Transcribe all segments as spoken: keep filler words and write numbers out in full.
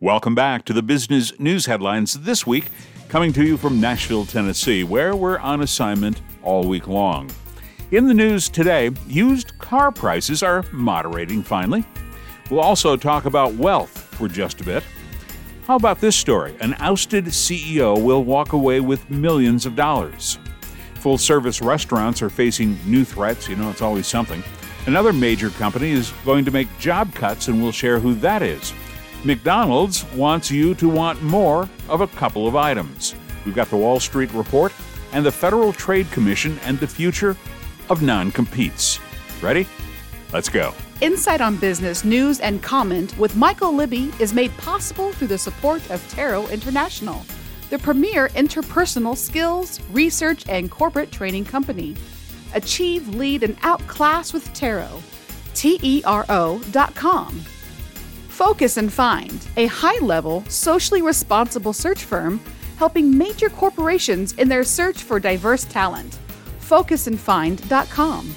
Welcome back to the business news headlines this week, coming to you from Nashville, Tennessee, where we're on assignment all week long. In the news today, used car prices are moderating finally. We'll also talk about wealth for just a bit. How about this story? An ousted C E O will walk away with millions of dollars. Full-service restaurants are facing new threats. You know, it's always something. Another major company is going to make job cuts, and we'll share who that is. McDonald's wants you to want more of a couple of items. We've got the Wall Street Report and the Federal Trade Commission and the future of non-competes. Ready? Let's go. Insight on Business News and Comment with Michael Libby is made possible through the support of Taro International, the premier interpersonal skills, research, and corporate training company. Achieve, lead, and outclass with Taro. T E R O dot com. Focus and Find, a high-level, socially responsible search firm helping major corporations in their search for diverse talent. focus and find dot com.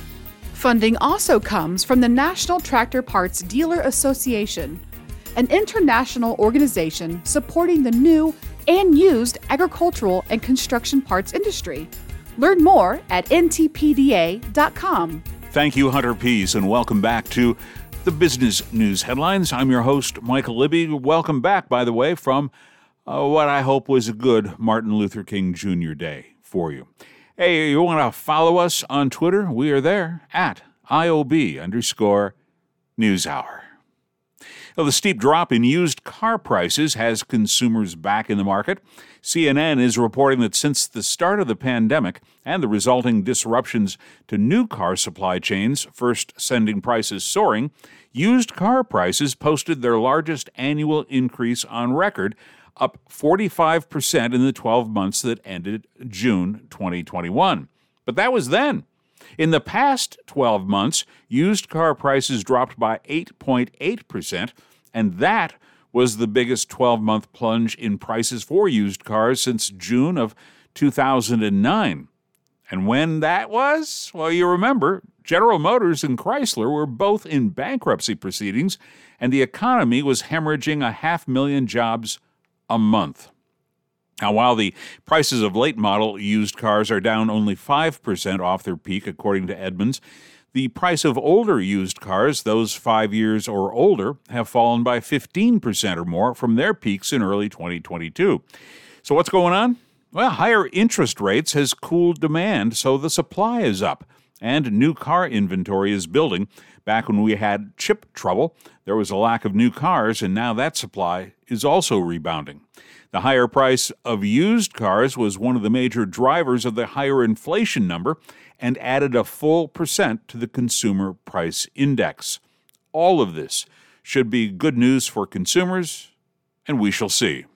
Funding also comes from the National Tractor Parts Dealer Association, an international organization supporting the new and used agricultural and construction parts industry. Learn more at N T P D A dot com. Thank you, Hunter Pease, and welcome back to the Business News Headlines. I'm your host, Michael Libby. Welcome back, by the way, from uh, what I hope was a good Martin Luther King Junior Day for you. Hey, you want to follow us on Twitter? We are there at I O B underscore NewsHour. Well, the steep drop in used car prices has consumers back in the market. C N N is reporting that since the start of the pandemic and the resulting disruptions to new car supply chains, first sending prices soaring, used car prices posted their largest annual increase on record, up forty-five percent in the twelve months that ended June twenty twenty-one. But that was then. In the past twelve months, used car prices dropped by eight point eight percent, and that was the biggest twelve-month plunge in prices for used cars since June of two thousand nine. And when that was? Well, you remember, General Motors and Chrysler were both in bankruptcy proceedings, and the economy was hemorrhaging a half million jobs a month. Now, while the prices of late-model used cars are down only five percent off their peak, according to Edmunds, the price of older used cars, those five years or older, have fallen by fifteen percent or more from their peaks in early twenty twenty-two. So what's going on? Well, higher interest rates has cooled demand, so the supply is up, and new car inventory is building. Back when we had chip trouble, there was a lack of new cars, and now that supply is also rebounding. The higher price of used cars was one of the major drivers of the higher inflation number and added a full percent to the consumer price index. All of this should be good news for consumers, and we shall see.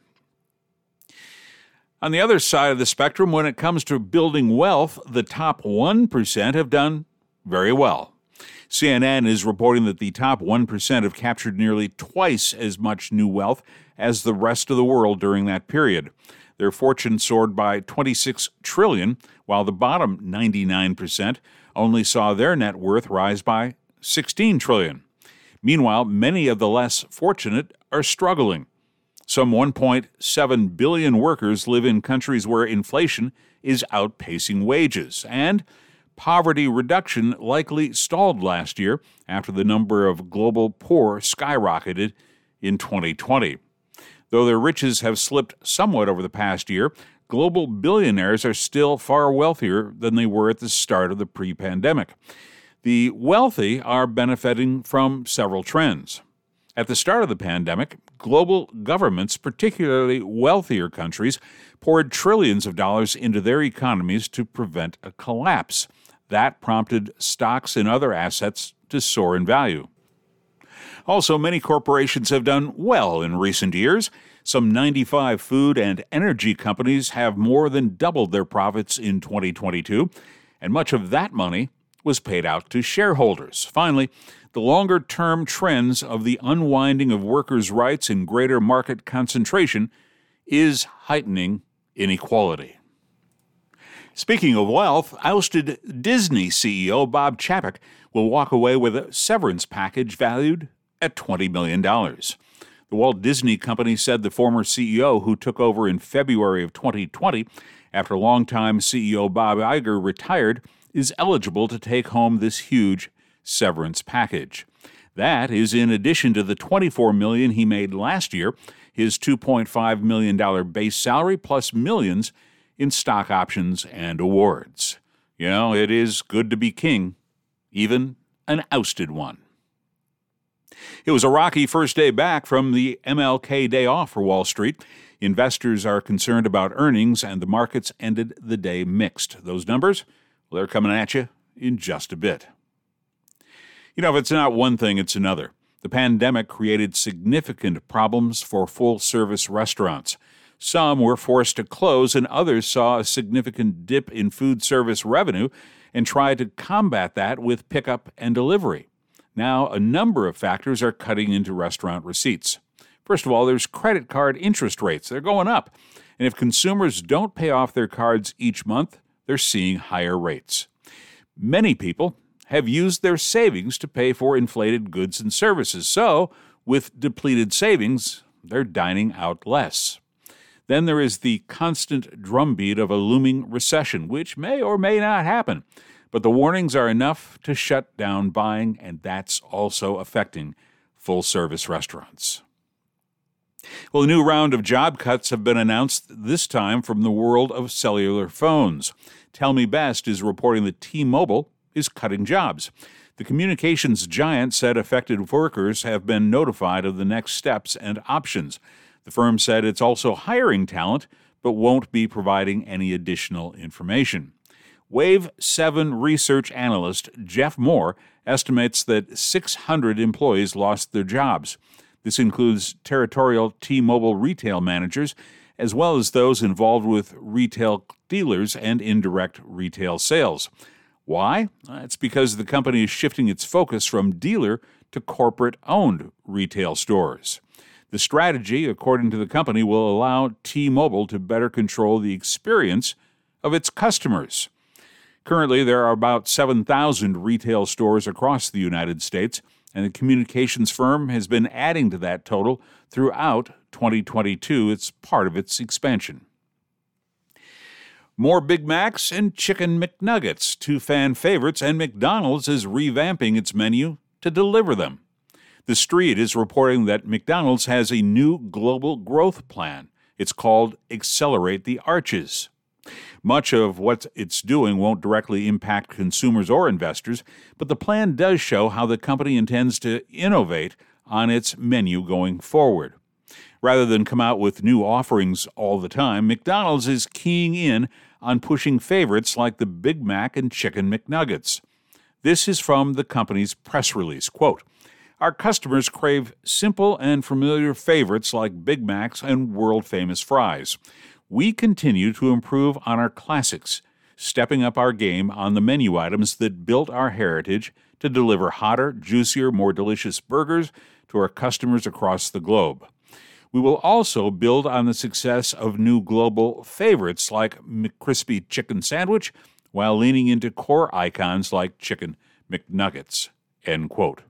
On the other side of the spectrum, when it comes to building wealth, the top one percent have done very well. C N N is reporting that the top one percent have captured nearly twice as much new wealth as the rest of the world during that period. Their fortune soared by twenty-six trillion dollars, while the bottom ninety-nine percent only saw their net worth rise by sixteen trillion dollars. Meanwhile, many of the less fortunate are struggling. Some one point seven billion workers live in countries where inflation is outpacing wages, and poverty reduction likely stalled last year after the number of global poor skyrocketed in twenty twenty. Though their riches have slipped somewhat over the past year, global billionaires are still far wealthier than they were at the start of the pre-pandemic. The wealthy are benefiting from several trends. At the start of the pandemic, global governments, particularly wealthier countries, poured trillions of dollars into their economies to prevent a collapse. That prompted stocks and other assets to soar in value. Also, many corporations have done well in recent years. Some ninety-five food and energy companies have more than doubled their profits in twenty twenty-two, and much of that money was paid out to shareholders. Finally, the longer-term trends of the unwinding of workers' rights and greater market concentration is heightening inequality. Speaking of wealth, ousted Disney C E O Bob Chapek will walk away with a severance package valued at twenty million dollars. The Walt Disney Company said the former C E O, who took over in February of twenty twenty after longtime C E O Bob Iger retired, is eligible to take home this huge severance package. That is in addition to the twenty-four million dollars he made last year, his two point five million dollars base salary, plus millions in stock options and awards. You know, it is good to be king, even an ousted one. It was a rocky first day back from the M L K Day off for Wall Street. Investors are concerned about earnings, and the markets ended the day mixed. Those numbers, well, they're coming at you in just a bit. You know, if it's not one thing, it's another. The pandemic created significant problems for full-service restaurants. Some were forced to close, and others saw a significant dip in food service revenue and tried to combat that with pickup and delivery. Now, a number of factors are cutting into restaurant receipts. First of all, there's credit card interest rates. They're going up. And if consumers don't pay off their cards each month, they're seeing higher rates. Many people have used their savings to pay for inflated goods and services. So, with depleted savings, they're dining out less. Then there is the constant drumbeat of a looming recession, which may or may not happen. But the warnings are enough to shut down buying, and that's also affecting full-service restaurants. Well, a new round of job cuts have been announced, this time from the world of cellular phones. Tell Me Best is reporting that T-Mobile is cutting jobs. The communications giant said affected workers have been notified of the next steps and options. The firm said it's also hiring talent, but won't be providing any additional information. Wave seven research analyst Jeff Moore estimates that six hundred employees lost their jobs. This includes territorial T-Mobile retail managers, as well as those involved with retail dealers and indirect retail sales. Why? It's because the company is shifting its focus from dealer to corporate-owned retail stores. The strategy, according to the company, will allow T-Mobile to better control the experience of its customers. Currently, there are about seven thousand retail stores across the United States, and the communications firm has been adding to that total throughout twenty twenty-two. It's part of its expansion. More Big Macs and Chicken McNuggets, two fan favorites, and McDonald's is revamping its menu to deliver them. The Street is reporting that McDonald's has a new global growth plan. It's called Accelerate the Arches. Much of what it's doing won't directly impact consumers or investors, but the plan does show how the company intends to innovate on its menu going forward. Rather than come out with new offerings all the time, McDonald's is keying in on pushing favorites like the Big Mac and Chicken McNuggets. This is from the company's press release. Quote, "Our customers crave simple and familiar favorites like Big Macs and world-famous fries. We continue to improve on our classics, stepping up our game on the menu items that built our heritage to deliver hotter, juicier, more delicious burgers to our customers across the globe. We will also build on the success of new global favorites like McCrispy Chicken Sandwich while leaning into core icons like Chicken McNuggets." End quote.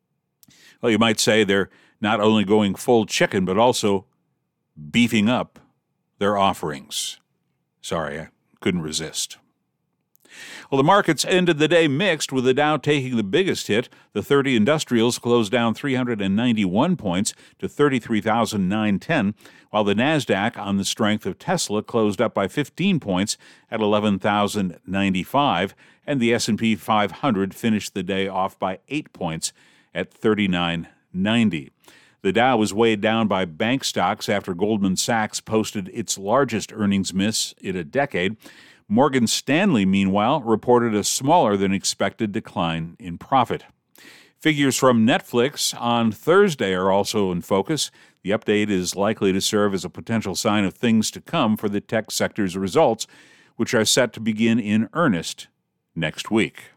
Well, you might say they're not only going full chicken, but also beefing up their offerings. Sorry, I couldn't resist. Well, the markets ended the day mixed, with the Dow taking the biggest hit. The thirty industrials closed down three hundred ninety-one points to thirty-three thousand nine hundred ten, while the NASDAQ, on the strength of Tesla, closed up by fifteen points at eleven thousand ninety-five, and the S and P five hundred finished the day off by eight points at thirty-nine ninety. The Dow was weighed down by bank stocks after Goldman Sachs posted its largest earnings miss in a decade. Morgan Stanley, meanwhile, reported a smaller than expected decline in profit. Figures from Netflix on Thursday are also in focus. The update is likely to serve as a potential sign of things to come for the tech sector's results, which are set to begin in earnest next week.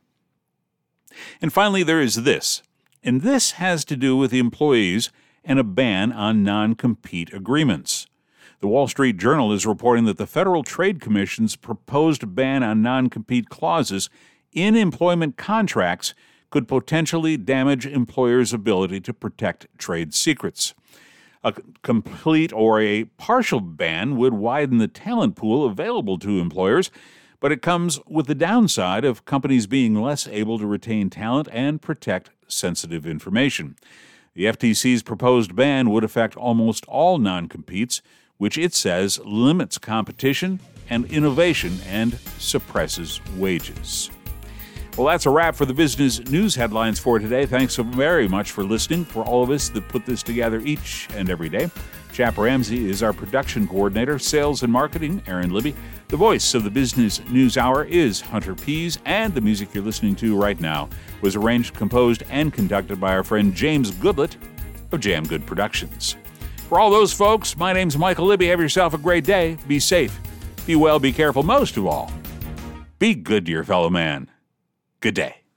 And finally, there is this, and this has to do with employees and a ban on non-compete agreements. The Wall Street Journal is reporting that the Federal Trade Commission's proposed ban on non-compete clauses in employment contracts could potentially damage employers' ability to protect trade secrets. A complete or a partial ban would widen the talent pool available to employers, but it comes with the downside of companies being less able to retain talent and protect sensitive information. The F T C's proposed ban would affect almost all non-competes, which it says limits competition and innovation and suppresses wages. Well, that's a wrap for the business news headlines for today. Thanks so very much for listening. For all of us that put this together each and every day, Chap Ramsey is our production coordinator. Sales and marketing, Aaron Libby. The voice of the Business News Hour is Hunter Pease, and the music you're listening to right now was arranged, composed, and conducted by our friend James Goodlett of Jam Good Productions. For all those folks, my name's Michael Libby. Have yourself a great day. Be safe. Be well, be careful. Most of all, be good to your fellow man. Good day.